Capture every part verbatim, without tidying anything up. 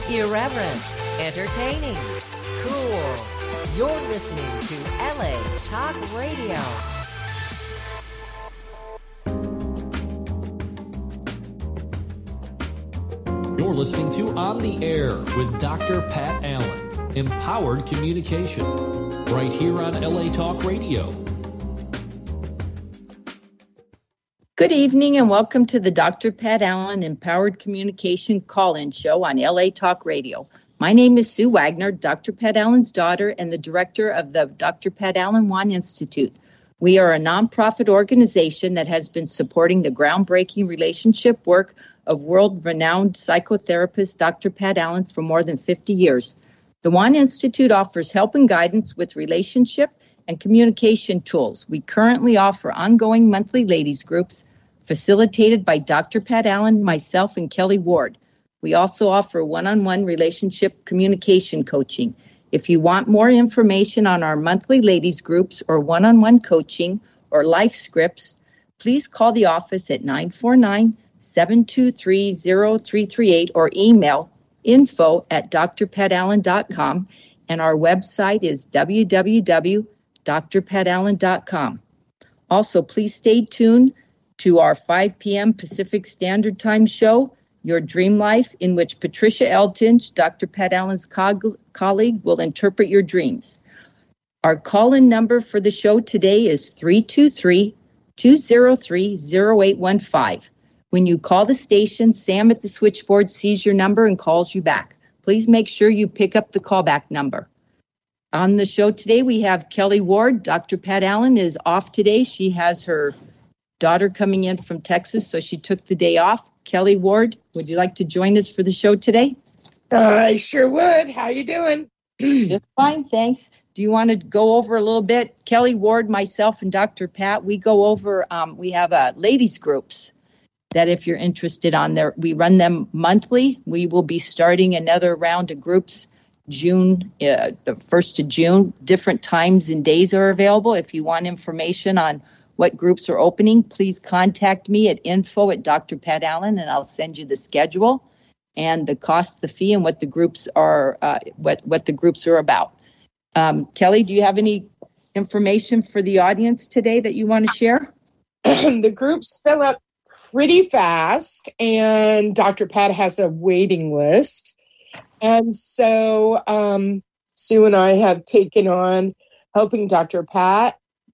Irreverent, entertaining, cool. You're listening to L A Talk Radio. You're listening to On the Air with Doctor Pat Allen. Empowered communication. Right here on L A Talk Radio. Good evening and welcome to the Doctor Pat Allen Empowered Communication Call-In Show on L A Talk Radio. My name is Sue Wagner, Doctor Pat Allen's daughter and the director of the Doctor Pat Allen Wan Institute. We are a nonprofit organization that has been supporting the groundbreaking relationship work of world-renowned psychotherapist Doctor Pat Allen for more than fifty years. The Wan Institute offers help and guidance with relationship and communication tools. We currently offer ongoing monthly ladies groups facilitated by Doctor Pat Allen, myself, and Kelly Ward. We also offer one-on-one relationship communication coaching. If you want more information on our monthly ladies groups or one-on-one coaching or life scripts, please call the office at nine four nine, seven two three, zero three three eight or email info at d r pat allen dot com, and our website is w w w dot d r pat allen dot com. Also, please stay tuned to our five p.m. Pacific Standard Time show, Your Dream Life, in which Patricia Eltinge, Doctor Pat Allen's co- colleague, will interpret your dreams. Our call-in number for the show today is three two three, two zero three, zero eight one five. When you call the station, Sam at the switchboard sees your number and calls you back. Please make sure you pick up the callback number. On the show today, we have Kelly Ward. Doctor Pat Allen is off today. She has her daughter coming in from Texas, so she took the day off. Kelly Ward, would you like to join us for the show today? Uh, I sure would. How you doing? Just fine, thanks. Do you want to go over a little bit? Kelly Ward, myself, and Doctor Pat, we go over, um, we have uh, ladies groups that if you're interested on there, we run them monthly. We will be starting another round of groups June, uh, the first of June. Different times and days are available. If you want information on what groups are opening, please contact me at info at Doctor Pat Allen, and I'll send you the schedule and the cost, the fee, and what the groups are, uh, what, what the groups are about. Um, Kelly, do you have any information for the audience today that you want to share? The groups fill up pretty fast, and Doctor Pat has a waiting list. And so um, Sue and I have taken on helping Doctor Pat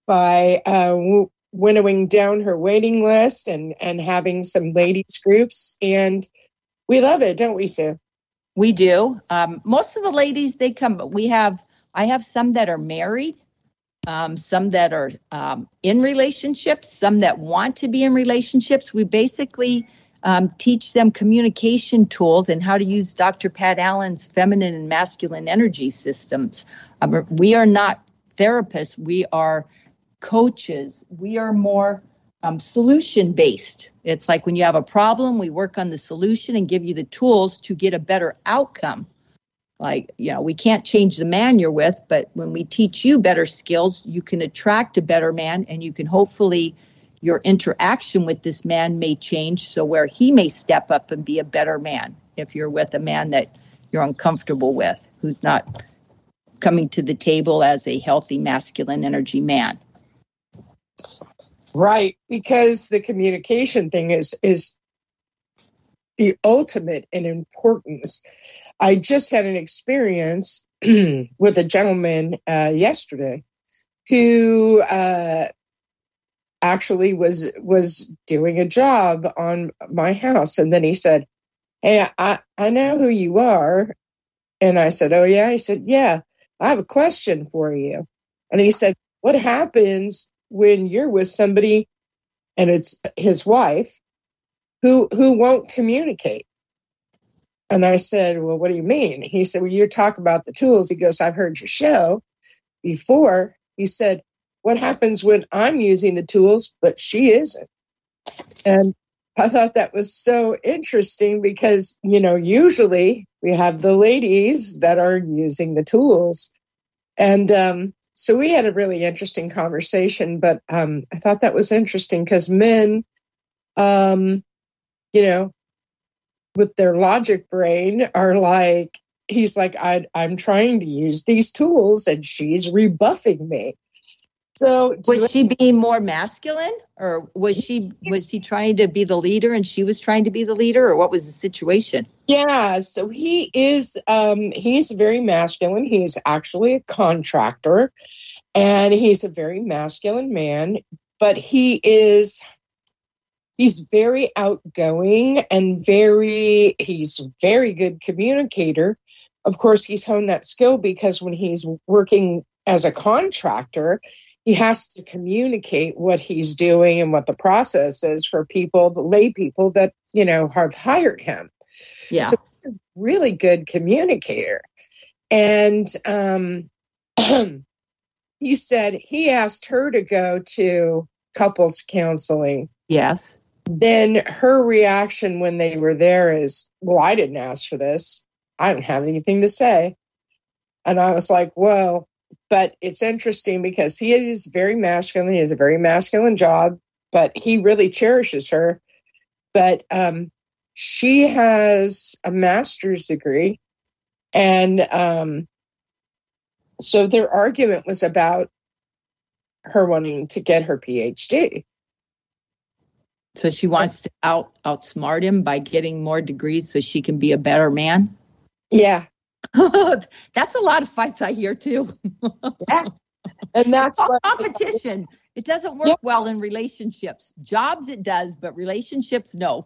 by uh, w- winnowing down her waiting list and, and having some ladies groups. And we love it, don't we, Sue? We do. Um, most of the ladies, they come, but we have, I have some that are married, um, some that are um, in relationships, some that want to be in relationships. We basically um, teach them communication tools and how to use Doctor Pat Allen's feminine and masculine energy systems. Um, we are not therapists. We are coaches. We are more um, solution-based. It's like when you have a problem, we work on the solution and give you the tools to get a better outcome. Like, you know, we can't change the man you're with, but when we teach you better skills, you can attract a better man, and you can hopefully, your interaction with this man may change so where he may step up and be a better man if you're with a man that you're uncomfortable with, who's not coming to the table as a healthy masculine energy man. Right, because the communication thing is is the ultimate in importance. I just had an experience with a gentleman uh, yesterday who uh, actually was was doing a job on my house, and then he said, "Hey, I, I know who you are," and I said, "Oh yeah." He said, "Yeah, I have a question for you," and he said, "What happens when you're with somebody and it's his wife who who won't communicate?" And I said, "Well, what do you mean?" He said, "Well, you talk about the tools." He goes, "I've heard your show before." He said, "What happens when I'm using the tools, but she isn't?" And I thought that was so interesting because, you know, usually we have the ladies that are using the tools. And um, so we had a really interesting conversation, but um, I thought that was interesting because men, um, you know, with their logic brain are like, he's like, I, I'm trying to use these tools and she's rebuffing me. So was she being more masculine, or was she was he trying to be the leader and she was trying to be the leader, or what was the situation? Yeah, so he is um, he's very masculine. He's actually a contractor, and he's a very masculine man, but he is he's very outgoing and very he's a very good communicator. Of course, he's honed that skill because when he's working as a contractor, he has to communicate what he's doing and what the process is for people, the lay people that, you know, have hired him. Yeah. So he's a really good communicator. And um, he said he asked her to go to couples counseling. Yes. Then her reaction when they were there is, well, I didn't ask for this. I don't have anything to say. And I was like, well, but it's interesting because he is very masculine. He has a very masculine job, but he really cherishes her. But um, she has a master's degree. And um, so their argument was about her wanting to get her P H D. So she wants to out outsmart him by getting more degrees so she can be a better man? Yeah. That's a lot of fights I hear too. Yeah. And that's what, what competition. It doesn't work yeah. well in relationships. Jobs it does, but relationships, no.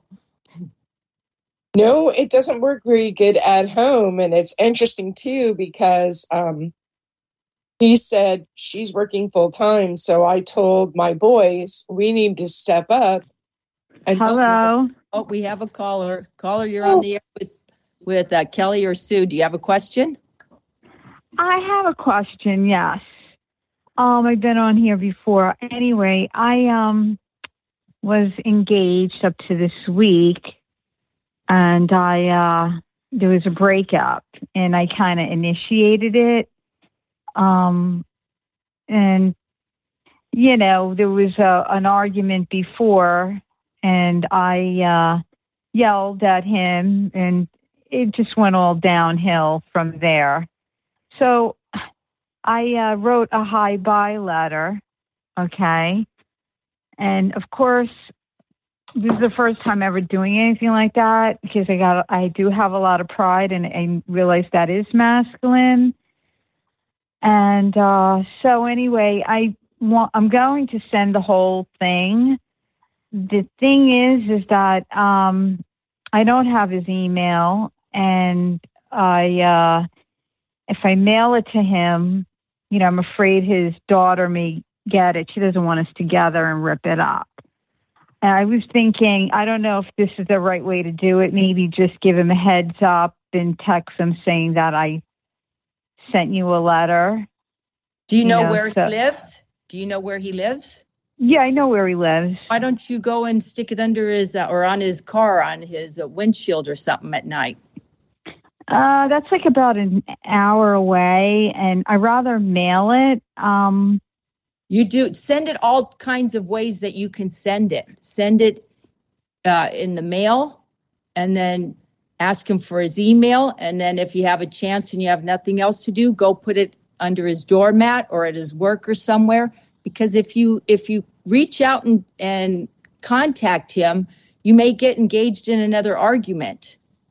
No, it doesn't work very good at home. And it's interesting too, because um, he said she's working full time. So I told my boys, we need to step up. And Hello. Oh, we have a caller. Caller, you're oh. on the air with with uh, Kelly or Sue. Do you have a question? I have a question, yes. Um, I've been on here before. Anyway, I um was engaged up to this week, and I uh, there was a breakup, and I kind of initiated it. Um, and, you know, there was a, an argument before, and I uh, yelled at him, and it just went all downhill from there. So I uh, wrote a hi-bye letter, okay? And, of course, this is the first time ever doing anything like that because I got I do have a lot of pride, and I realize that is masculine. And uh, so anyway, I want, I'm going to send the whole thing. The thing is, is that um, I don't have his email, and I, uh, if I mail it to him, you know, I'm afraid his daughter may get it. She doesn't want us together and rip it up. And I was thinking, I don't know if this is the right way to do it. Maybe just give him a heads up and text him saying that I sent you a letter. Do you know, you know where so, he lives? Do you know where he lives? Yeah, I know where he lives. Why don't you go and stick it under his, uh, or on his car, on his uh, windshield or something at night? Uh, that's like about an hour away, and I'd rather mail it. Um, you do send it all kinds of ways that you can send it. Send it uh, in the mail, and then ask him for his email. And then if you have a chance and you have nothing else to do, go put it under his doormat or at his work or somewhere. Because if you if you reach out and, and contact him, you may get engaged in another argument.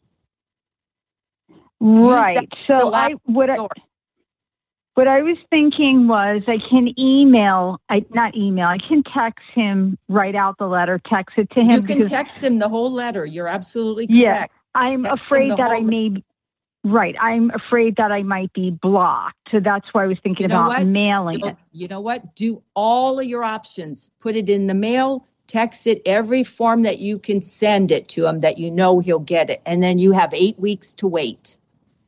Right. So I what I, what I was thinking was I can email, I not email, I can text him, write out the letter, text it to him. You can because, text him the whole letter. You're absolutely correct. Yeah, I'm text afraid that I may be, right. I'm afraid that I might be blocked. So that's why I was thinking you know about what? mailing you know, it. You know what? Do all of your options. Put it in the mail, text it, every form that you can send it to him that you know he'll get it. And then you have eight weeks to wait.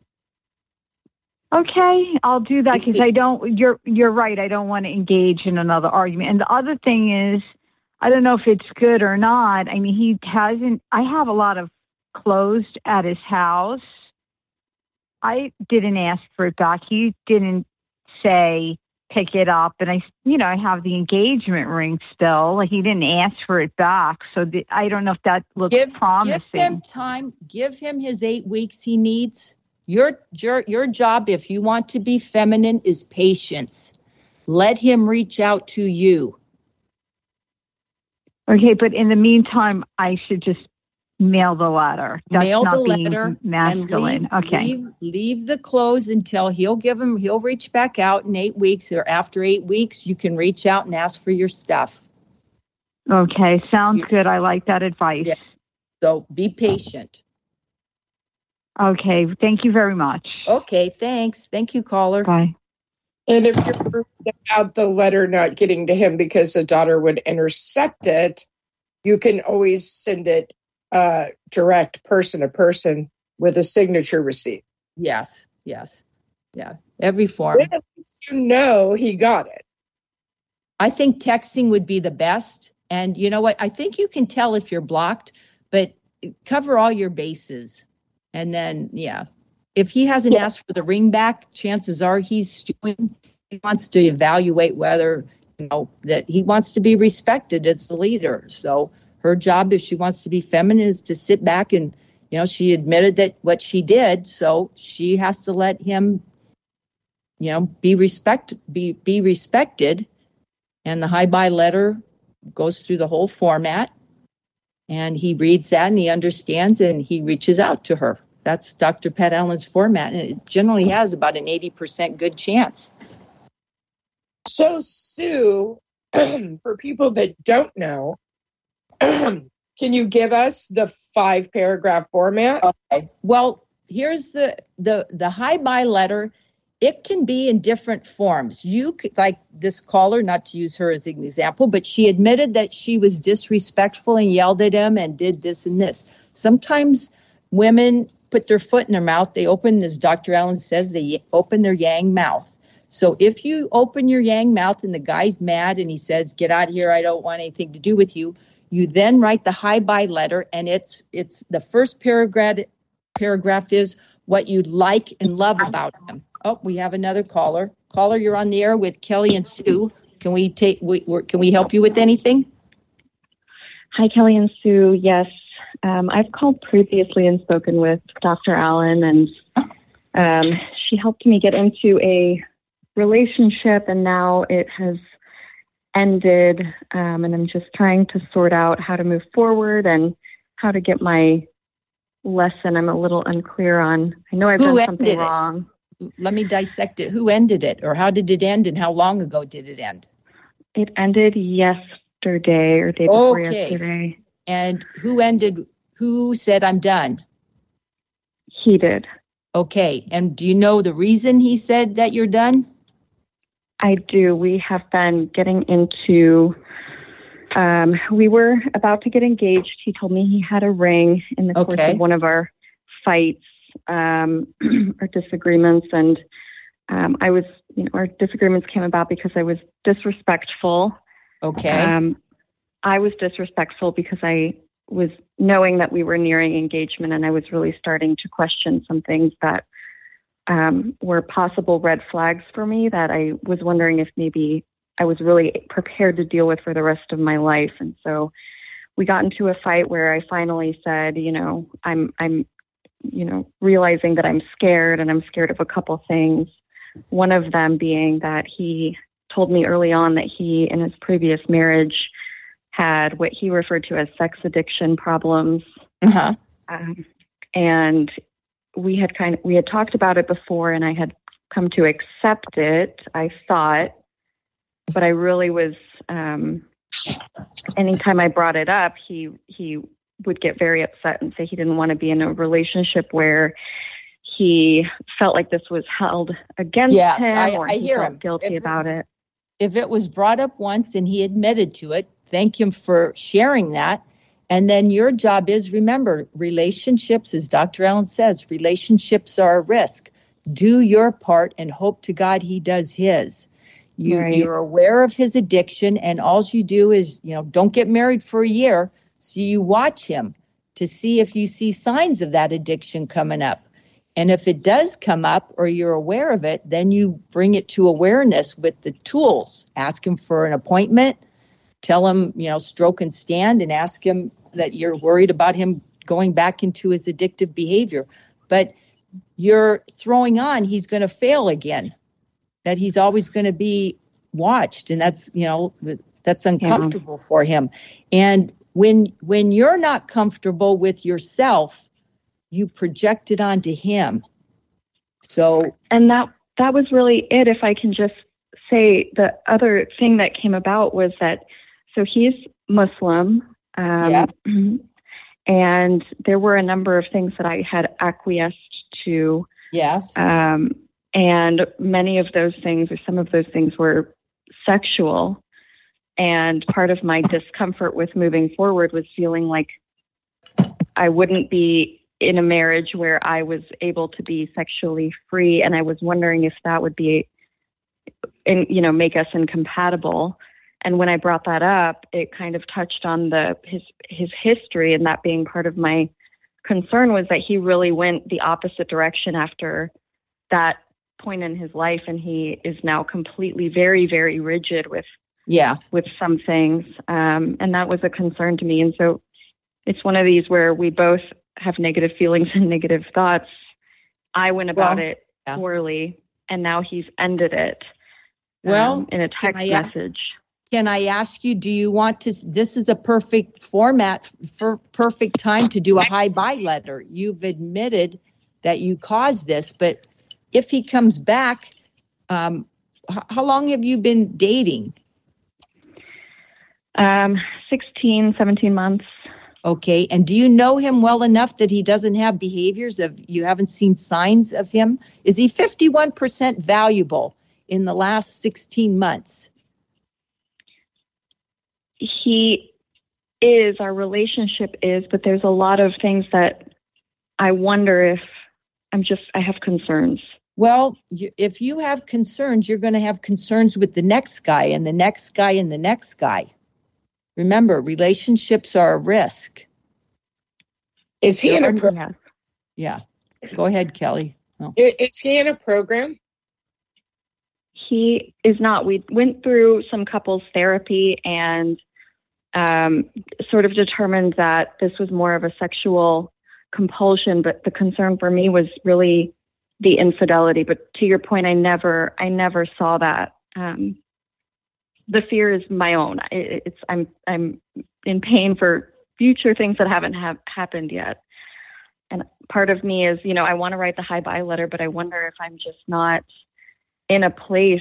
Okay, I'll do that because I don't, you're you're right, I don't want to engage in another argument. And the other thing is, I don't know if it's good or not. I mean, he hasn't, I have a lot of clothes at his house. I didn't ask for it back. He didn't say, pick it up, and I, you know, I have the engagement ring still. Like, he didn't ask for it back, so the, I don't know if that looks give, promising. Give him time. Give him his eight weeks he needs. Your your your job, if you want to be feminine, is patience. Let him reach out to you. Okay, but in the meantime, I should just mail the letter. That's mail not the being letter masculine. And leave, okay. Leave, leave the clothes until he'll give him, he'll reach back out in eight weeks or after eight weeks, you can reach out and ask for your stuff. Okay. Sounds good. I like that advice. Yeah. So be patient. Okay. Thank you very much. Okay. Thanks. Thank you, caller. Bye. And if you're worried about the letter not getting to him because the daughter would intercept it, you can always send it uh, direct person to person with a signature receipt. Yes, yes. Yeah, every form. Then at least you know he got it. I think texting would be the best. And you know what? I think you can tell if you're blocked, but cover all your bases. And then, yeah, if he hasn't yeah. asked for the ring back, chances are he's doing, he wants to evaluate whether, you know, that he wants to be respected as the leader. So her job, if she wants to be feminine, is to sit back and, you know, she admitted that what she did. So she has to let him, you know, be respect, be, be respected. And the hi-bye letter goes through the whole format. And he reads that and he understands and he reaches out to her. That's Doctor Pat Allen's format. And it generally has about an eighty percent good chance. So, Sue, for people that don't know, can you give us the five paragraph format? Okay. Well, here's the the the hi-bye letter. It can be in different forms. You could, like this caller, not to use her as an example, but she admitted that she was disrespectful and yelled at him and did this and this. Sometimes women put their foot in their mouth. They open, as Doctor Allen says, they open their yang mouth. So if you open your yang mouth and the guy's mad and he says, "Get out of here, I don't want anything to do with you," you then write the hi-bye letter, and it's it's the first paragraph paragraph is what you like and love about him. Oh, we have another caller. Caller, you're on the air with Kelly and Sue. Can we take? We, can we help you with anything? Hi, Kelly and Sue. Yes, um, I've called previously and spoken with Doctor Allen, and um, she helped me get into a relationship, and now it has ended, um, and I'm just trying to sort out how to move forward and how to get my lesson. I'm a little unclear on. I know I've Who done something it? wrong. Let me dissect it. Who ended it, or how did it end, and how long ago did it end? It ended yesterday or day before okay. yesterday. And who ended? Who said I'm done? He did. Okay. And do you know the reason he said that you're done? I do. We have been getting into, um, we were about to get engaged. He told me he had a ring in the course okay. of one of our fights um, or disagreements. And um, I was, you know, our disagreements came about because I was disrespectful. Okay. Um, I was disrespectful because I was knowing that we were nearing engagement, and I was really starting to question some things that Um, were possible red flags for me that I was wondering if maybe I was really prepared to deal with for the rest of my life. And so we got into a fight where I finally said, you know, I'm, I'm, you know, realizing that I'm scared, and I'm scared of a couple things. One of them being that he told me early on that he, in his previous marriage, had what he referred to as sex addiction problems. Uh-huh. Um, and we had kind of, we had talked about it before, and I had come to accept it, I thought, but I really was, um, anytime I brought it up, he, he would get very upset and say he didn't want to be in a relationship where he felt like this was held against yes, him I, or I he hear felt him. guilty if about it. it. If it was brought up once and he admitted to it, thank him for sharing that. And then your job is, remember, relationships, as Doctor Allen says, relationships are a risk. Do your part and hope to God he does his. You, right. You're aware of his addiction, and all you do is, you know, don't get married for a year. So you watch him to see if you see signs of that addiction coming up. And if it does come up or you're aware of it, then you bring it to awareness with the tools. Ask him for an appointment. Tell him, you know, stroke and stand, and ask him that you're worried about him going back into his addictive behavior. But you're throwing on he's going to fail again, that he's always going to be watched. And that's, you know, that's uncomfortable yeah. for him. And when when you're not comfortable with yourself, you project it onto him. So, and that that was really it. If I can just say, the other thing that came about was that, so he's Muslim, um, yeah. and there were a number of things that I had acquiesced to. Yes. Um, and many of those things, or some of those things, were sexual. And part of my discomfort with moving forward was feeling like I wouldn't be in a marriage where I was able to be sexually free. And I was wondering if that would be, in, you know, make us incompatible. And when I brought that up, it kind of touched on the his his history, and that being part of my concern was that he really went the opposite direction after that point in his life, and he is now completely very, very rigid with yeah with some things, um, and that was a concern to me. And so it's one of these where we both have negative feelings and negative thoughts. I went about well, it yeah. poorly, and now he's ended it. Well, um, in a text I, message. Can I ask you, do you want to, this is a perfect format for perfect time to do a hi-bye letter. You've admitted that you caused this, but if he comes back, um, h- how long have you been dating? Um, sixteen, seventeen months. Okay. And do you know him well enough that he doesn't have behaviors of, you haven't seen signs of him? Is he fifty-one percent valuable in the last sixteen months? He is, our relationship is, but there's a lot of things that I wonder if I'm just, I have concerns. Well, you, if you have concerns, you're going to have concerns with the next guy and the next guy and the next guy. Remember, relationships are a risk. Is he in a program? Yeah. Go ahead, Kelly. Oh. Is he in a program? He is not. We went through some couples therapy and um, sort of determined that this was more of a sexual compulsion, but the concern for me was really the infidelity. But to your point, I never, I never saw that. Um, the fear is my own. It, it's I'm, I'm in pain for future things that haven't have happened yet. And part of me is, you know, I want to write the hi-bye letter, but I wonder if I'm just not in a place.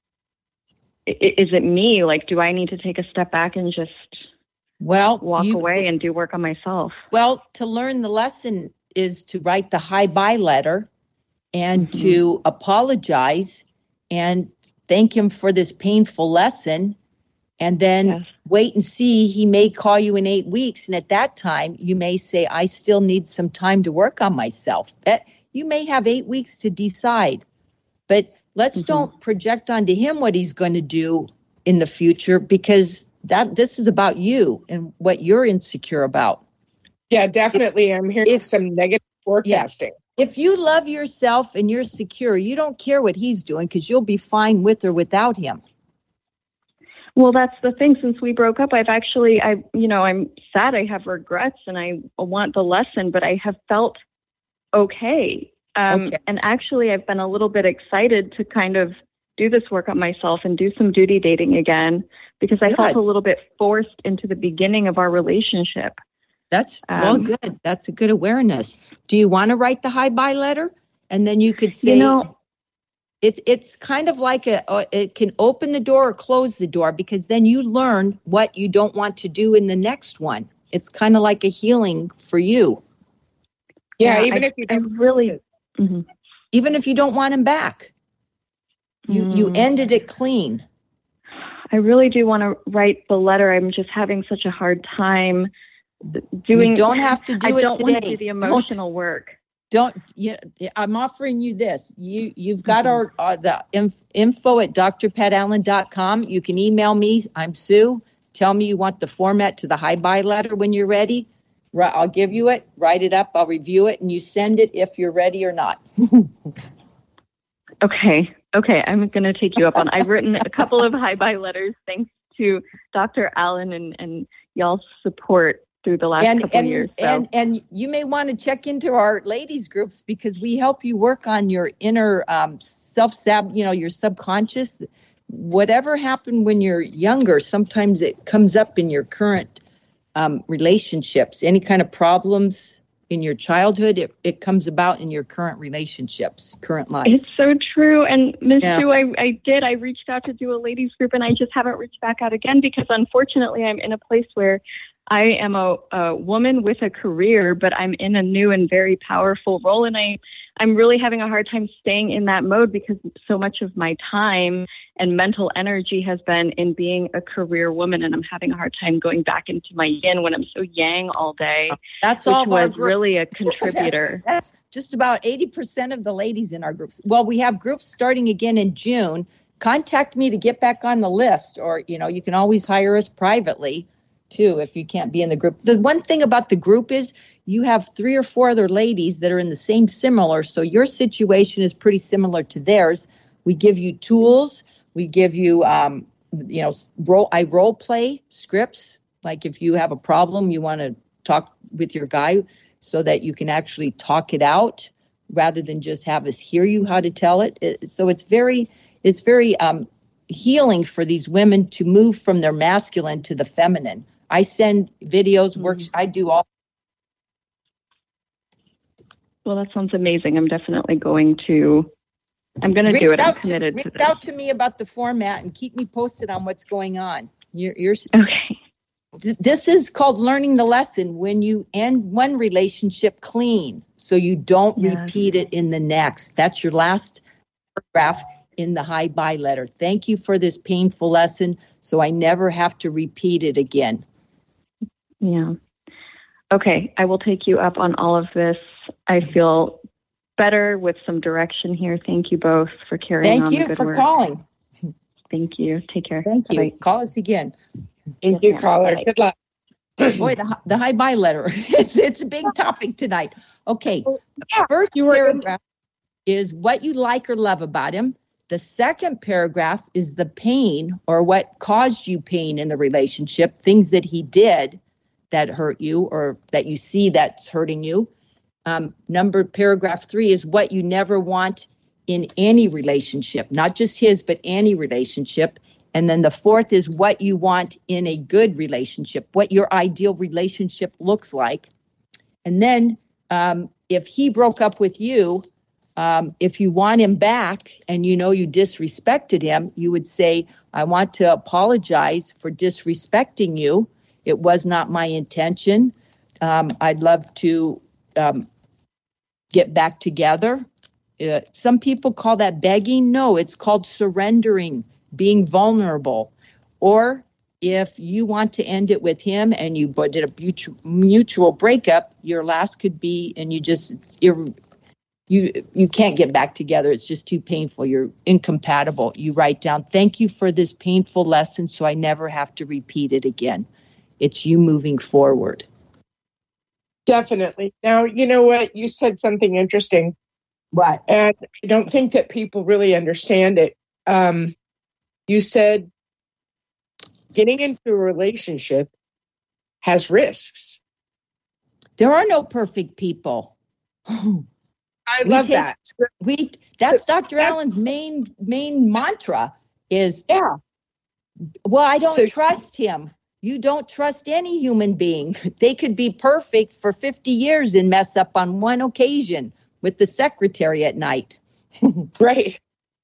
Is it me? Like, do I need to take a step back and just well walk you, away and do work on myself? Well, to learn the lesson is to write the hi-bye letter and mm-hmm. to apologize and thank him for this painful lesson, and then yes. wait and see. He may call you in eight weeks. And at that time, you may say, I still need some time to work on myself. That you may have eight weeks to decide, but let's mm-hmm. don't project onto him what he's going to do in the future, because that this is about you and what you're insecure about. Yeah, definitely. If, I'm hearing if, some negative forecasting. Yeah. If you love yourself and you're secure, you don't care what he's doing because you'll be fine with or without him. Well, that's the thing. Since we broke up, I've actually, I, you know, I'm sad. I have regrets and I want the lesson, but I have felt okay. Um, okay. And actually, I've been a little bit excited to kind of do this work on myself and do some duty dating again, because I good. felt a little bit forced into the beginning of our relationship. That's um, well, good. That's a good awareness. Do you want to write the hi-bye letter? And then you could say, you know, it's it's kind of like a, it can open the door or close the door, because then you learn what you don't want to do in the next one. It's kind of like a healing for you. Yeah, yeah even I, if you don't I really, mm-hmm. even if you don't want him back, you mm. you ended it clean. I really do want to write the letter. I'm just having such a hard time doing. You don't have to do I it don't today. want to do the emotional don't, work. Don't. You, I'm offering you this. You you've got mm-hmm. our uh, the inf, info at d r pat allen dot com. You can email me. I'm Sue. Tell me you want the format to the hi-bye letter when you're ready, Right, I'll give you it, write it up, I'll review it, and you send it if you're ready or not. Okay. Okay. I'm going to take you up on. I've written a couple of hi-bye letters thanks to Doctor Allen and, and y'all's support through the last and, couple and, of years. So. And, and you may want to check into our ladies groups because we help you work on your inner um, self-sab, you know, your subconscious. Whatever happened when you're younger, sometimes it comes up in your current um, relationships. Any kind of problems in your childhood, it, it comes about in your current relationships, current life. It's so true. And Miz Yeah. Sue, I, I did. I reached out to do a ladies group, and I just haven't reached back out again because, unfortunately, I'm in a place where I am a, a woman with a career, but I'm in a new and very powerful role, and I, I'm really having a hard time staying in that mode because so much of my time and mental energy has been in being a career woman, and I'm having a hard time going back into my yin when I'm so yang all day. That's which all of our was group. really a contributor. That's just about eighty percent of the ladies in our groups. Well, we have groups starting again in June. Contact me to get back on the list, or, you know, you can always hire us privately too if you can't be in the group. The one thing about the group is you have three or four other ladies that are in the same similar, so your situation is pretty similar to theirs. We give you tools. We give you, um, you know, role, I role play scripts. Like if you have a problem, you want to talk with your guy so that you can actually talk it out rather than just have us hear you how to tell it. it so it's very, it's very um, healing for these women to move from their masculine to the feminine. I send videos, Mm-hmm. works. I do all. Well, that sounds amazing. I'm definitely going to, I'm going to Reach do it. I'm out to- committed reach to this. out to me about the format and keep me posted on what's going on. You're, you're Okay. th- this is called learning the lesson when you end one relationship clean, so you don't Yes. repeat it in the next. That's your last paragraph in the hi bye letter. Thank you for this painful lesson, so I never have to repeat it again. Yeah. Okay. I will take you up on all of this. I feel better with some direction here. Thank you both for carrying Thank on the you good for work. calling. Thank you. Take care. Thank you. Bye-bye. Call us again. Thank Yes, you, ma'am. caller. Bye. Good luck. Boy, the, the hi bye letter. It's, it's a big topic tonight. Okay. Yeah, First you were in- paragraph is what you like or love about him. The second paragraph is the pain or what caused you pain in the relationship, things that he did that hurt you or that you see that's hurting you. Um, number paragraph three is what you never want in any relationship, not just his, but any relationship. And then the fourth is what you want in a good relationship, what your ideal relationship looks like. And then um, if he broke up with you, um, if you want him back and you know you disrespected him, you would say, I want to apologize for disrespecting you. It was not my intention. Um, I'd love to um, get back together. Uh, some people call that begging. No, it's called surrendering, being vulnerable. Or if you want to end it with him and you did a mutual, mutual breakup, your last could be, and you just, you're, you you can't get back together. It's just too painful. You're incompatible. You write down, thank you for this painful lesson so I never have to repeat it again. It's you moving forward. Definitely. Now, you know what? You said something interesting. What? And I don't think that people really understand it. Um, you said getting into a relationship has risks. There are no perfect people. I We love take- that. We that's Doctor Allen's main main mantra is, Yeah. well, I don't So- trust him. You don't trust any human being. They could be perfect for fifty years and mess up on one occasion with the secretary at night. Right.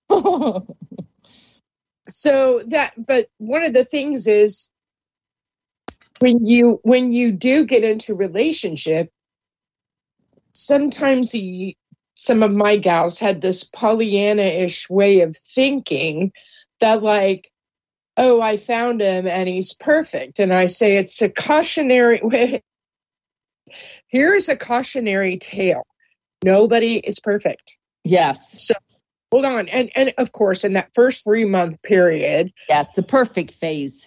So that, but one of the things is when you, when you do get into a relationship, sometimes the, some of my gals had this Pollyanna-ish way of thinking that like, oh, I found him and he's perfect. And I say, it's a cautionary, here's a cautionary tale. Nobody is perfect. Yes. So hold on. And, and of course, in that first three month period, Yes, the perfect phase.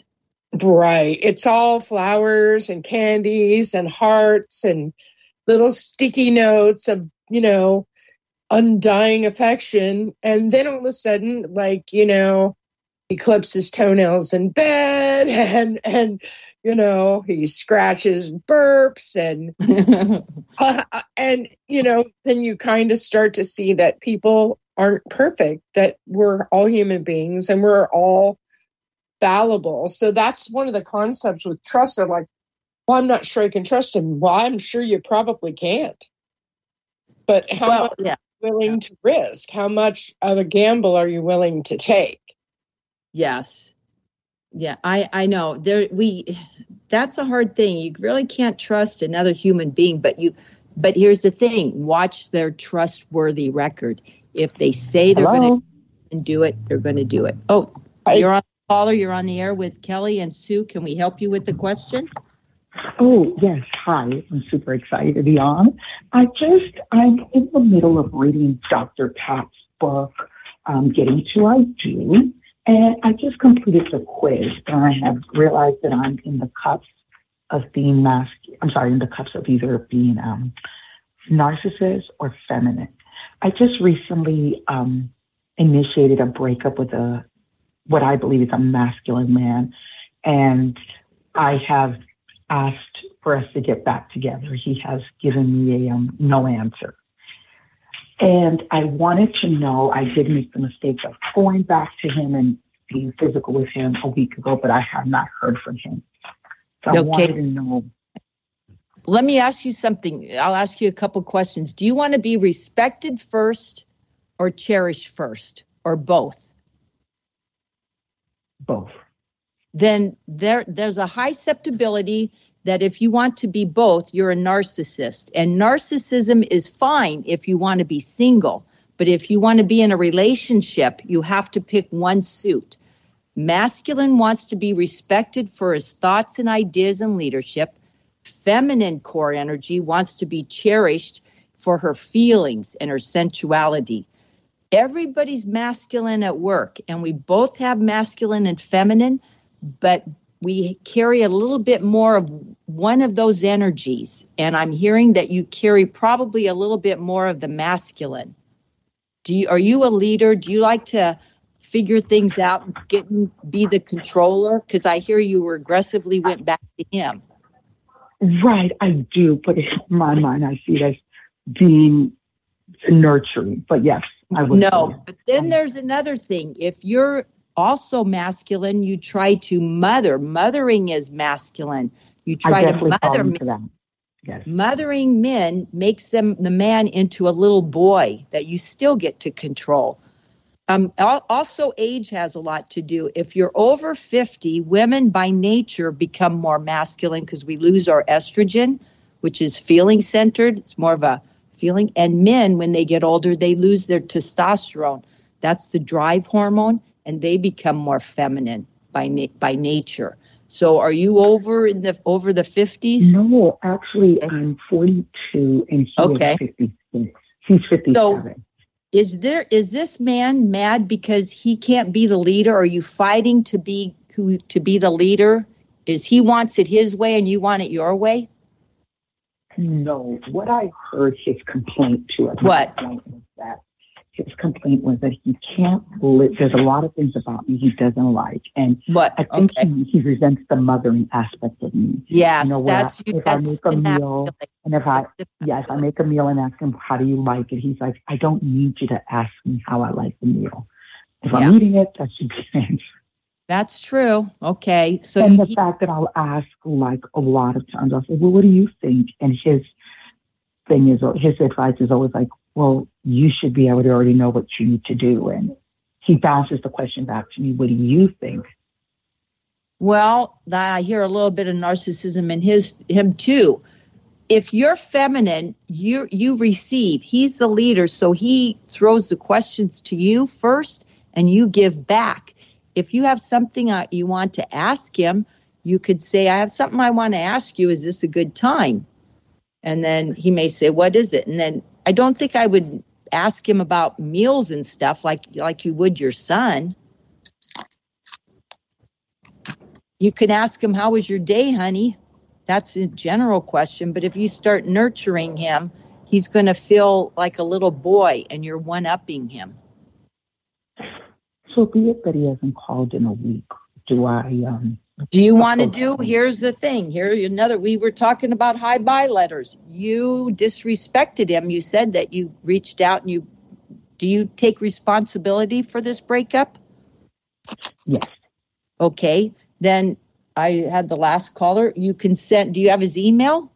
Right. It's all flowers and candies and hearts and little sticky notes of, you know, undying affection. And then all of a sudden, like, you know, he clips his toenails in bed and, and, you know, he scratches and burps and, uh, and, you know, then you kind of start to see that people aren't perfect, that we're all human beings and we're all fallible. So that's one of the concepts with trust. Are like, well, I'm not sure I can trust him. Well, I'm sure you probably can't. But how Well, much yeah. are you willing to risk? How much of a gamble are you willing to take? Yes. Yeah, I, I know. There we that's a hard thing. You really can't trust another human being, but you but here's the thing, watch their trustworthy record. If they say they're Hello? gonna do it, they're gonna do it. Oh, Hi. you're on the caller, you're on the air with Kelly and Sue. Can we help you with the question? Oh, yes. Hi. I'm super excited to be on. I just, I'm in the middle of reading Doctor Pat's book, um, Getting to I Do. And I just completed the quiz and I have realized that I'm in the cups of being masculine. I'm sorry, in the cups of either being um, narcissist or feminine. I just recently um, initiated a breakup with a what I believe is a masculine man. And I have asked for us to get back together. He has given me a um, no answer. And I wanted to know, I did make the mistake of going back to him and being physical with him a week ago, but I have not heard from him. So I Okay. wanted to know. Let me ask you something. I'll ask you a couple questions. Do you want to be respected first or cherished first or both? Both. Then there there's a high susceptibility that if you want to be both, you're a narcissist. And narcissism is fine if you want to be single. But if you want to be in a relationship, you have to pick one suit. Masculine wants to be respected for his thoughts and ideas and leadership. Feminine core energy wants to be cherished for her feelings and her sensuality. Everybody's masculine at work, and we both have masculine and feminine, but we carry a little bit more of one of those energies. And I'm hearing that you carry probably a little bit more of the masculine. Do you, are you a leader? Do you like to figure things out and get be the controller? Because I hear you aggressively went back to him. Right, I do. But in my mind, I see it as being nurturing. But yes, I would. No, say. but then there's another thing. If you're also masculine, you try to mother. Mothering is masculine. You try I to mother men. that. Yes. Mothering men makes them the man into a little boy that you still get to control. Um, also, age has a lot to do. If you're over fifty, women by nature become more masculine because we lose our estrogen, which is feeling centered. It's more of a feeling. And men, when they get older, they lose their testosterone. That's the drive hormone, and they become more feminine by na- by nature. So, are you over in the over the fifties? No, actually, okay. I'm forty-two, and he okay. is fifty-six. He's fifty-seven. So, Is there is this man mad because he can't be the leader? Are you fighting to be who to be the leader? Is he wants it his way and you want it your way? No. What I heard his complaint to us what was that his complaint was that he can't live. There's a lot of things about me he doesn't like, and what I think okay. he, he resents the mothering aspect of me. Yes, you know, that's I, you. If that's I make a meal, and if I yes, I make a meal and ask him how do you like it, he's like, I don't need you to ask me how I like the meal. If yeah. I'm eating it, that should be answered. That's true. Okay, so and the he, fact that I'll ask like a lot of times, I'll say, well, what do you think? And his thing is, his advice is always like, well, you should be able to already know what you need to do. And he bounces the question back to me, what do you think? Well, I hear a little bit of narcissism in his him too. If you're feminine, you you receive. He's the leader, so he throws the questions to you first, and you give back. If you have something uh, you want to ask him, you could say, I have something I want to ask you. Is this a good time? And then he may say, what is it? And then I don't think I would ask him about meals and stuff like like you would your son. You can ask him, how was your day, honey? That's a general question. But if you start nurturing him, he's going to feel like a little boy and you're one-upping him. So be it that he hasn't called in a week. Do I... Um, do you want to do... Here's the thing. Here, another... We were talking about hi-bye letters. You disrespected him. You said that you reached out and you... Do you take responsibility for this breakup? Yes. Okay. Then I had the last caller. You can send... Do you have his email?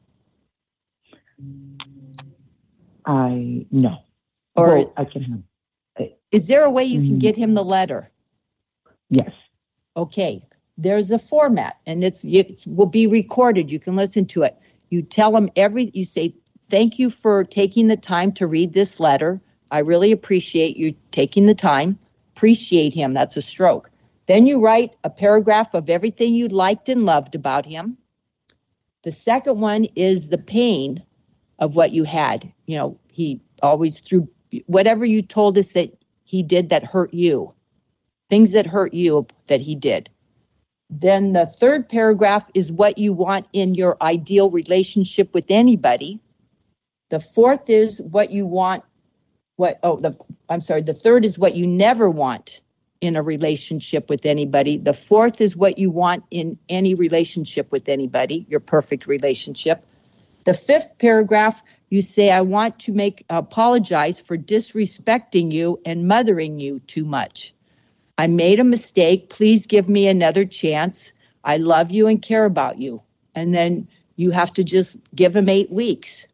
I... No. Or well, I can have... Is there a way you can get him the letter? Yes. Okay. There's a format, and it's it will be recorded. You can listen to it. You tell him every. You say, "Thank you for taking the time to read this letter. I really appreciate you taking the time. Appreciate him." That's a stroke. Then you write a paragraph of everything you liked and loved about him. The second one is the pain of what you had. You know, he always threw whatever you told us that he did that hurt you, things that hurt you that he did. Then the third paragraph is what you want in your ideal relationship with anybody. The fourth is what you want, what, oh, the, I'm sorry, the third is what you never want in a relationship with anybody. The fourth is what you want in any relationship with anybody, your perfect relationship. The fifth paragraph, you say, I want to make apologize for disrespecting you and mothering you too much. I made a mistake. Please give me another chance. I love you and care about you. And then you have to just give him eight weeks.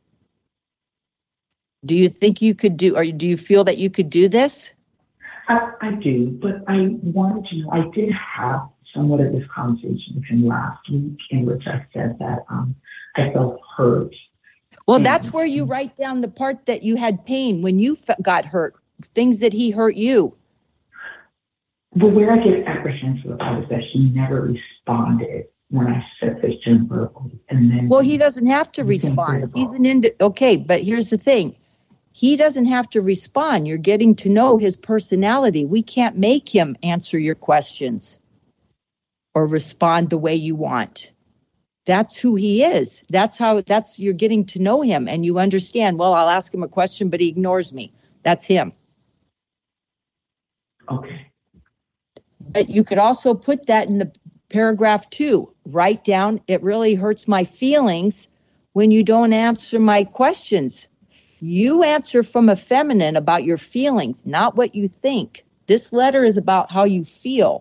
Do you think you could do, or do you feel that you could do this? I, I do, but I wanted to know, I did have somewhat of this conversation with him last week in which I said that um, I felt hurt. Well, and, that's where you write down the part that you had pain when you f- got hurt, things that he hurt you. But where I get apprehensive about is that he never responded when I said this to him verbally. And then, well, he doesn't have to respond. He's an ind- okay, but here's the thing. He doesn't have to respond. You're getting to know his personality. We can't make him answer your questions or respond the way you want. That's who he is. That's how, that's, you're getting to know him and you understand, well, I'll ask him a question, but he ignores me. That's him. Okay. But you could also put that in the paragraph two. Write down, it really hurts my feelings when you don't answer my questions. You answer from a feminine about your feelings, not what you think. This letter is about how you feel.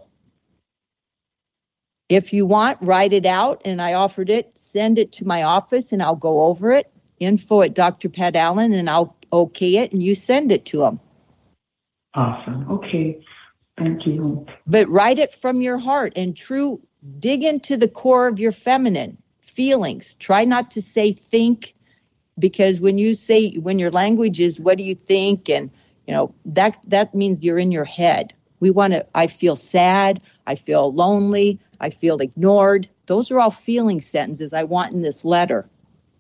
If you want, write it out, and I offered it, send it to my office, and I'll go over it, info at Doctor Pat Allen, and I'll okay it, and you send it to him. Awesome. Okay. Thank you. But write it from your heart, and true, dig into the core of your feminine feelings. Try not to say think, because when you say, when your language is, what do you think? And, you know, that, that means you're in your head. We want to, I feel sad. I feel lonely. I feel ignored. Those are all feeling sentences I want in this letter.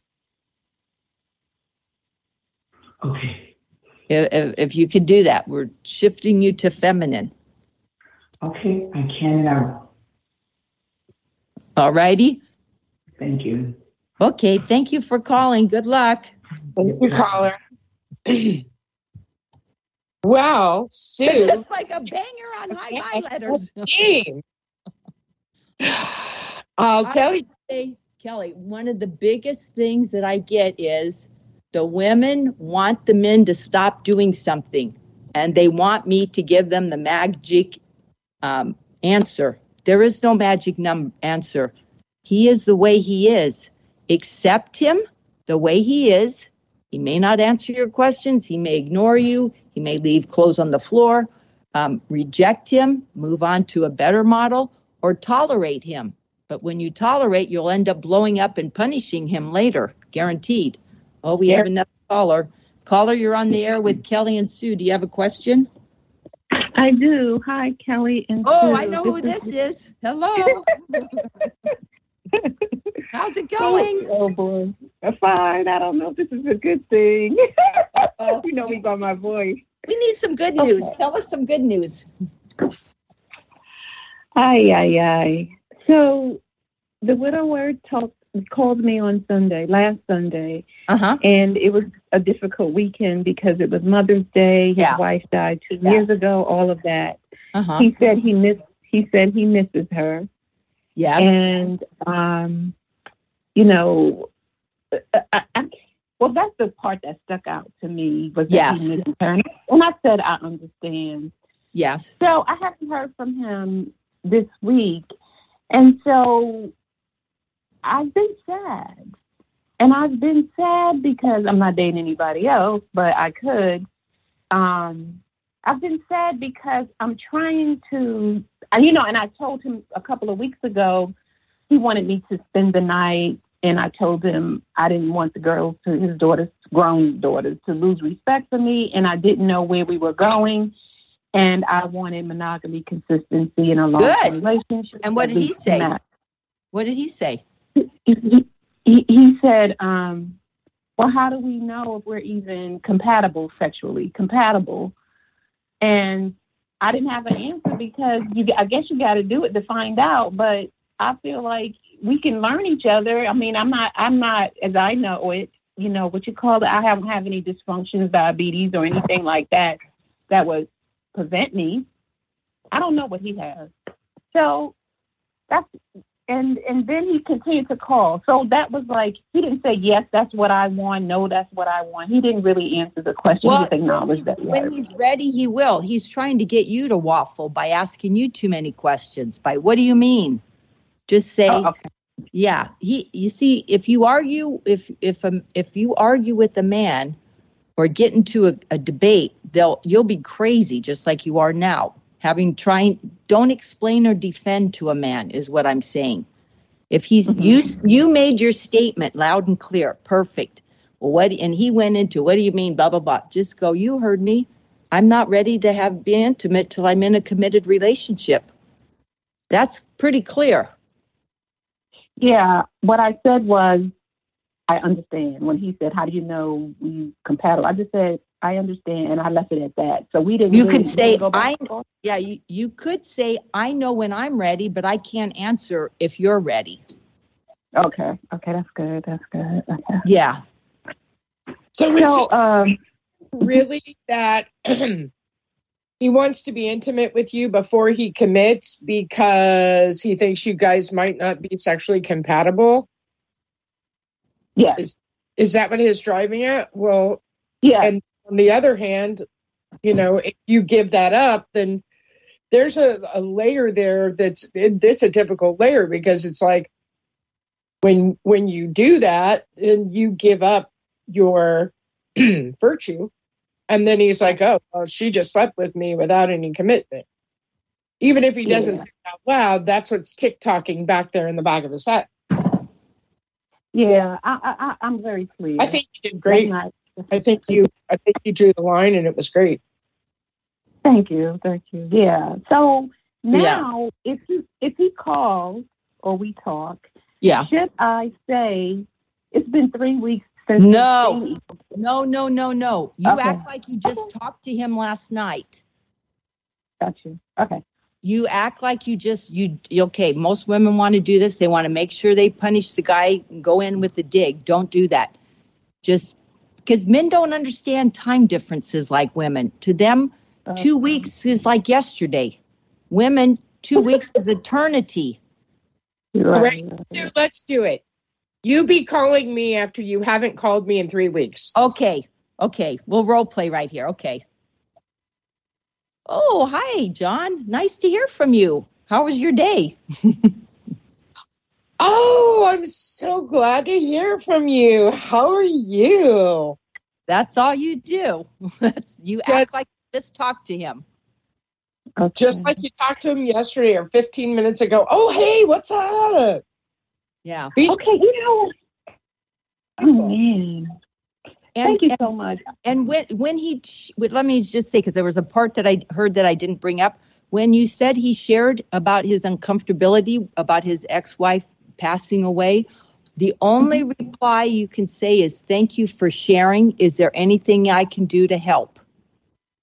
Okay. If, if you could do that, we're shifting you to feminine. Okay, I can now. All righty. Thank you. Okay, thank you for calling. Good luck. Thank you, caller. Well, Sue. It's like a banger on hi-bye letters. I'll tell you. Say, Kelly, one of the biggest things that I get is the women want the men to stop doing something, and they want me to give them the magic um, answer. There is no magic num- answer. He is the way he is. Accept him the way he is. He may not answer your questions. He may ignore you. He may leave clothes on the floor. Um, reject him, move on to a better model, or tolerate him. But when you tolerate, you'll end up blowing up and punishing him later, guaranteed. Oh, we yeah. have another caller. Caller, you're on the air with Kelly and Sue. Do you have a question? I do. Hi, Kelly and oh, Sue. Oh, I know who this is. Hello. How's it going? Oh, boy. Fine. I don't know if this is a good thing. Oh. You know me by my voice. We need some good news. Okay. Tell us some good news. Ay, ay, ay. So the widower talked, called me on Sunday, last Sunday, Uh-huh. and it was a difficult weekend because it was Mother's Day. His Yeah. wife died two Yes. years ago. All of that. Uh-huh. He said he missed. He said he misses her, Yes. and um, you know, I, I, well, that's the part that stuck out to me was that Yes. he misses her, and I said I understand. Yes. So I haven't heard from him this week, and so I've been sad. And I've been sad because I'm not dating anybody else, but I could. Um, I've been sad because I'm trying to, you know, and I told him a couple of weeks ago, he wanted me to spend the night, and I told him I didn't want the girls, to his daughters, grown daughters, to lose respect for me, and I didn't know where we were going, and I wanted monogamy, consistency, in a long-term Good. relationship. And what did he say? What did he say? He, he, he said, um, well, how do we know if we're even compatible sexually, compatible? And I didn't have an answer because you, I guess you got to do it to find out. But I feel like we can learn each other. I mean, I'm not, I'm not, as I know it, you know, what you call it. I haven't have any dysfunctions, diabetes, or anything like that that would prevent me. I don't know what he has. So that's, and and then he continued to call. So that was like, he didn't say, yes, that's what I want. No, that's what I want. He didn't really answer the question. Well, he just when, acknowledged he's, that. He when had it. he's ready, he will. He's trying to get you to waffle by asking you too many questions. By what do you mean? Just say, Oh, okay. yeah. He. You see, if you argue, if if um, if you argue with a man or get into a, a debate, they'll you'll be crazy, just like you are now. Having trying, don't explain or defend to a man is what I'm saying. If he's Mm-hmm. you, you made your statement loud and clear, perfect. Well, what? And he went into, what do you mean, blah blah blah. Just go. You heard me. I'm not ready to have be intimate till I'm in a committed relationship. That's pretty clear. Yeah, what I said was, I understand. When he said, how do you know we compatible? I just said, I understand, and I left it at that. So we didn't. You really, could say, go back I. and forth. Yeah, you, you could say, I know when I'm ready, but I can't answer if you're ready. Okay, okay, that's good. That's good. Okay. Yeah. So is So, it um, really that he wants to be intimate with you before he commits because he thinks you guys might not be sexually compatible? yeah, Is is that what he's driving at? Well, yeah, and on the other hand, you know, if you give that up, then there's a, a layer there that's it, it's a difficult layer because it's like when when you do that, then you give up your virtue. And then he's like, oh, well, she just slept with me without any commitment. Even if he doesn't Yeah. say it out loud, that's what's tick-tocking back there in the back of his head. yeah. I, I, I- I'm very clear. I think you did great. That's not- I think you I think you drew the line and it was great. Thank you, thank you. Yeah. So now, if he if he calls or we talk, Yeah. should I say it's been three weeks since? No. we've seen- No, no, no, no. You Okay. act like you just talked to him last night. Got you. Okay. You act like you just, you, okay, most women want to do this. They want to make sure they punish the guy and go in with the dig. Don't do that. Just because men don't understand time differences like women. To them, Okay. two weeks is like yesterday. Women, two weeks is eternity. You're All right. right, so let's do it. You be calling me after you haven't called me in three weeks. Okay. Okay. We'll role play right here. Okay. Oh, hi, John. Nice to hear from you. How was your day? Oh, I'm so glad to hear from you. How are you? That's all you do. That's you Good. act like you just talked to him. Okay. Just like you talked to him yesterday or fifteen minutes ago. Oh, hey, what's up? Yeah. Be- Okay, you know. Oh man. And, Thank you and, so much. and when when he let me just say, because there was a part that I heard that I didn't bring up. When you said he shared about his uncomfortability about his ex-wife passing away, the only reply you can say is, thank you for sharing. Is there anything I can do to help?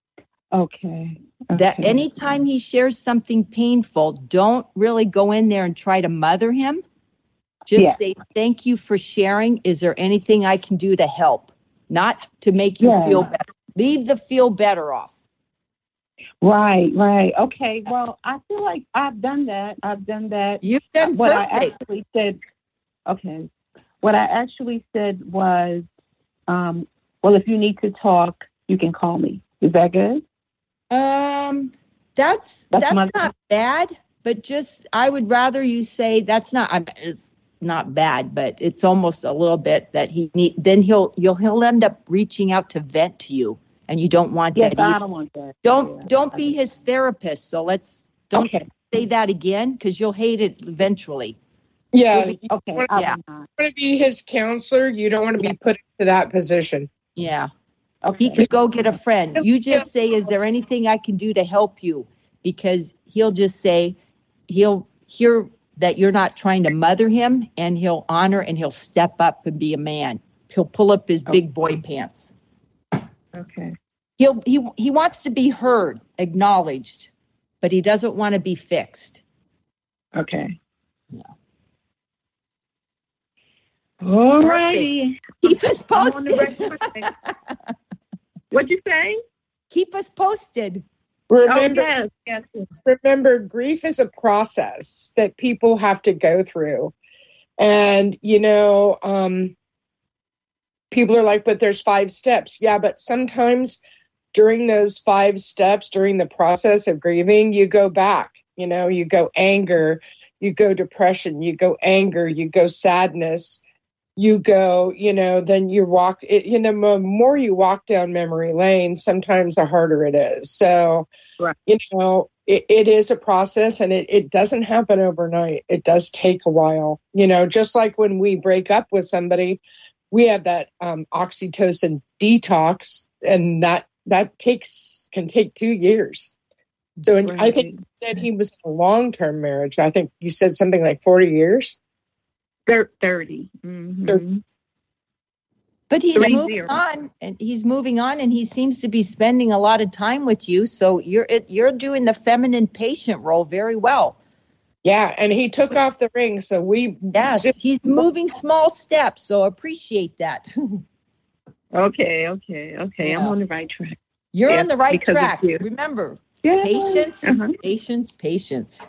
Okay. That Okay. anytime he shares something painful, don't really go in there and try to mother him. Just Yeah. say, thank you for sharing. Is there anything I can do to help? Not to make you Yeah. feel better. Leave the feel better off. Right, right. Okay. Well, I feel like I've done that. I've done that. You've done What I perfect. actually said, okay. What I actually said was, um, well, if you need to talk, you can call me. Is that good? Um, that's That's that's my- not bad, but just I would rather you say that's not. I mean, it's not bad, but it's almost a little bit that he need. Then he'll you'll he'll end up reaching out to vent to you, and you don't want Yes, that. I either. don't want that. Don't Yeah. don't be his therapist. So let's don't Okay. say that again because you'll hate it eventually. Yeah, You'll be- you Okay. want I Yeah. will not. to be his counselor. You don't want to be put into that position. Yeah. Okay. He could go get a friend. You just say, is there anything I can do to help you? Because he'll just say, he'll hear that you're not trying to mother him, and he'll honor and he'll step up and be a man. He'll pull up his big boy pants. Okay. He'll he he wants to be heard, acknowledged, but he doesn't want to be fixed. Okay. Yeah. All righty. Keep us I'm on the posted. right track. What'd you say? Keep us posted. Remember, Oh, yes, yes. yes. remember, grief is a process that people have to go through. And, you know, um, people are like, but there's five steps. Yeah, but sometimes during those five steps, during the process of grieving, you go back. You know, you go anger, you go depression, you go anger, you go sadness, you go, you know, then you walk, it, you know, the more you walk down memory lane, sometimes the harder it is. So, Right. you know, it, it is a process, and it, it doesn't happen overnight. It does take a while, you know, just like when we break up with somebody, we have that um, oxytocin detox, and that, that takes, can take two years. So and I think you said he was in a long-term marriage. I think you said something like forty years. Thir- thirty. Mm-hmm. But he's Three moving zero. on, and he's moving on, and he seems to be spending a lot of time with you. So you're it, you're doing the feminine patient role very well. Yeah, and he took off the ring, so we Yes, he's moving small steps. So appreciate that. Okay, okay, okay. Yeah. I'm on the right track. You're Yes, on the right because of track. you. Remember, Yeah. patience, Uh-huh. patience, patience.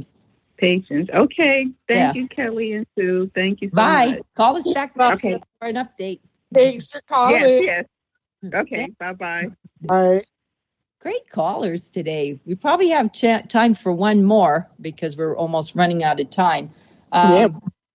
Patience. Okay. Thank Yeah. you, Kelly and Sue. Thank you so Bye. much. Call us back next Okay. week for an update. Thanks for calling. Yes, yes. Okay. Bye-bye. Bye. Great callers today. We probably have ch- time for one more because we're almost running out of time. Um, Yeah.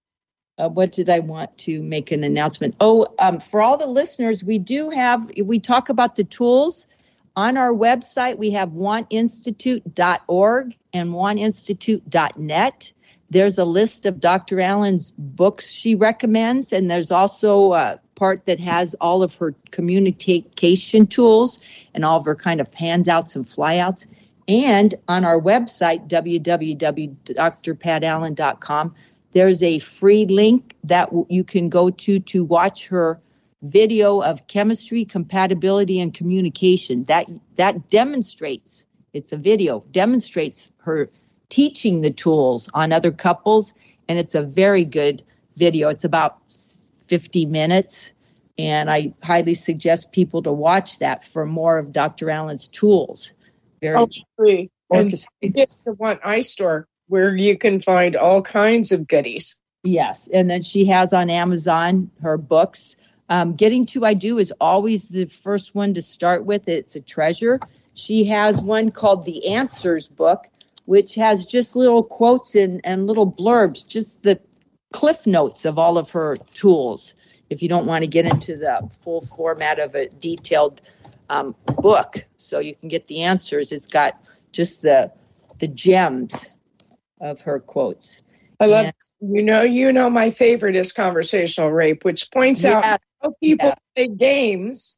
uh, what did I want to make an announcement? Oh, um, for all the listeners, we do have, we talk about the tools. On our website, we have one institute dot org and one institute dot net. There's a list of Doctor Allen's books she recommends, and there's also a part that has all of her communication tools and all of her kind of handouts and flyouts. And on our website, w w w dot d r pat allen dot com, there's a free link that you can go to to watch her video of chemistry, compatibility, and communication. That that demonstrates, it's a video, demonstrates her teaching the tools on other couples, and it's a very good video. It's about fifty minutes, and I highly suggest people to watch that for more of Doctor Allen's tools. Very Oh, free. And orchestrated. it's the One Eye Store where you can find all kinds of goodies. Yes, and then she has on Amazon her books. Um, Getting to I Do is always the first one to start with. It's a treasure. She has one called The Answers book, which has just little quotes and, and little blurbs, just the cliff notes of all of her tools. If you don't want to get into the full format of a detailed um, book, so you can get the answers, it's got just the the gems of her quotes. I love, Yeah. you know, you know, my favorite is conversational rape, which points Yeah. out how people Yeah. play games,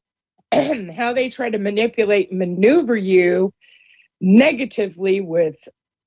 how they try to manipulate, maneuver you negatively with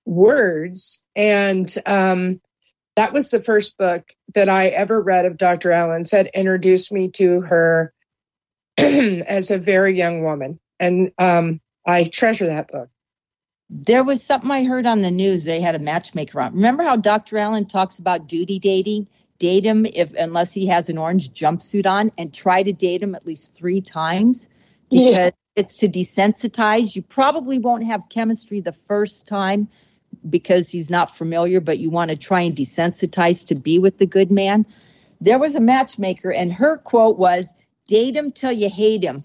words. And um, that was the first book that I ever read of Doctor Allen's that introduced me to her as a very young woman. And um, I treasure that book. There was something I heard on the news. They had a matchmaker on. Remember how Doctor Allen talks about duty dating? Date him if unless he has an orange jumpsuit on, and try to date him at least three times because yeah. it's to desensitize. You probably won't have chemistry the first time because he's not familiar, but you want to try and desensitize to be with the good man. There was a matchmaker, and her quote was, "Date him till you hate him."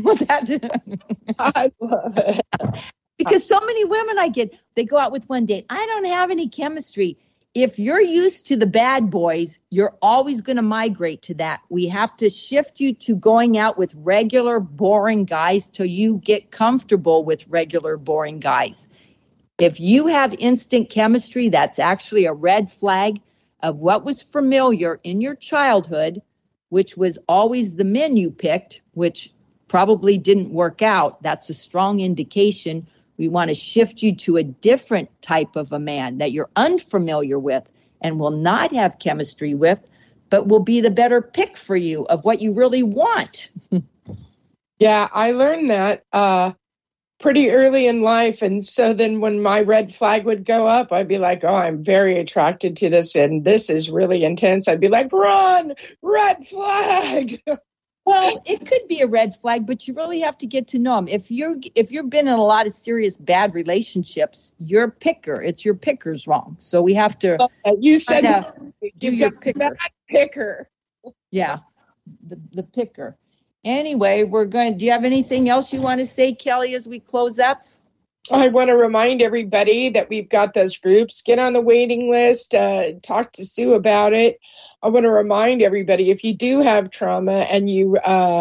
I love it. Because so many women I get, they go out with one date. I don't have any chemistry. If you're used to the bad boys, you're always going to migrate to that. We have to shift you to going out with regular, boring guys till you get comfortable with regular, boring guys. If you have instant chemistry, that's actually a red flag of what was familiar in your childhood, which was always the men you picked, which probably didn't work out. That's a strong indication. We want to shift you to a different type of a man that you're unfamiliar with and will not have chemistry with, but will be the better pick for you of what you really want. Yeah, I learned that uh, pretty early in life. And so then when my red flag would go up, I'd be like, oh, I'm very attracted to this. And this is really intense. I'd be like, run, red flag. Well, it could be a red flag, but you really have to get to know them. If you're if you've been in a lot of serious bad relationships, you're a picker. It's your picker's wrong. So we have to. You said do your picker. picker. Yeah, the the picker. Anyway, we're going. Do you have anything else you want to say, Kelly, as we close up? I want to remind everybody that we've got those groups. Get on the waiting list. Uh, talk to Sue about it. I want to remind everybody, if you do have trauma and you uh,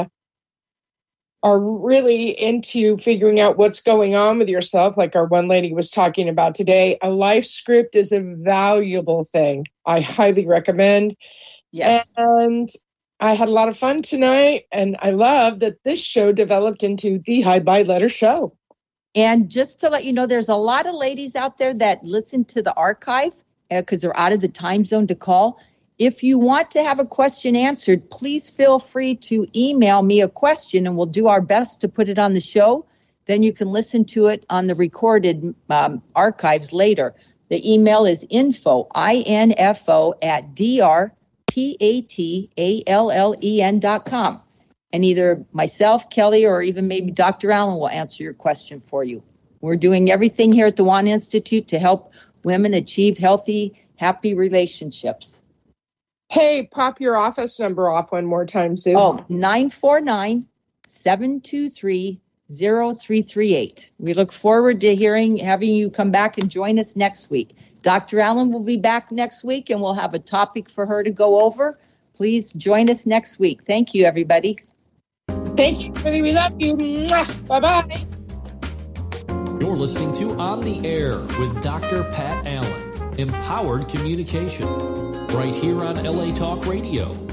are really into figuring out what's going on with yourself, like our one lady was talking about today, a life script is a valuable thing. I highly recommend. Yes. And I had a lot of fun tonight, and I love that this show developed into the Hide by Letter show. And just to let you know, there's a lot of ladies out there that listen to the archive because uh, they're out of the time zone to call. If you want to have a question answered, please feel free to email me a question and we'll do our best to put it on the show. Then you can listen to it on the recorded um, archives later. The email is info, I N F O, at D R P A T A L L E N dot com. And either myself, Kelly, or even maybe Doctor Allen will answer your question for you. We're doing everything here at the One Institute to help women achieve healthy, happy relationships. Hey, pop your office number off one more time, Sue. Oh, nine four nine, seven two three, zero three three eight. We look forward to hearing, having you come back and join us next week. Doctor Allen will be back next week, and we'll have a topic for her to go over. Please join us next week. Thank you, everybody. Thank you, everybody. We love you. Bye-bye. You're listening to On the Air with Doctor Pat Allen. Empowered communication. Right here on L A Talk Radio.